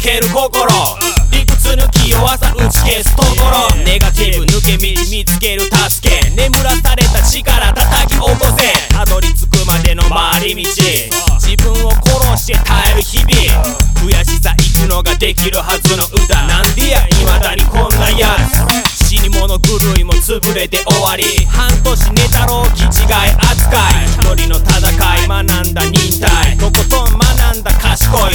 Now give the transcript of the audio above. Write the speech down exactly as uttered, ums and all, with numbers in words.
ける心、理屈抜き弱さ打ち消すところ、ネガティブ抜け道見つける助け、眠らされた力叩き起こせ、たどり着くまでの回り道、自分を殺して耐える日々、悔しさ生くのができるはずの歌、なんでや未だにこんなやつ、死に物狂いも潰れて終わり、半年寝たろう気違い扱い、一人の戦い学んだ忍耐、とことん学んだ賢い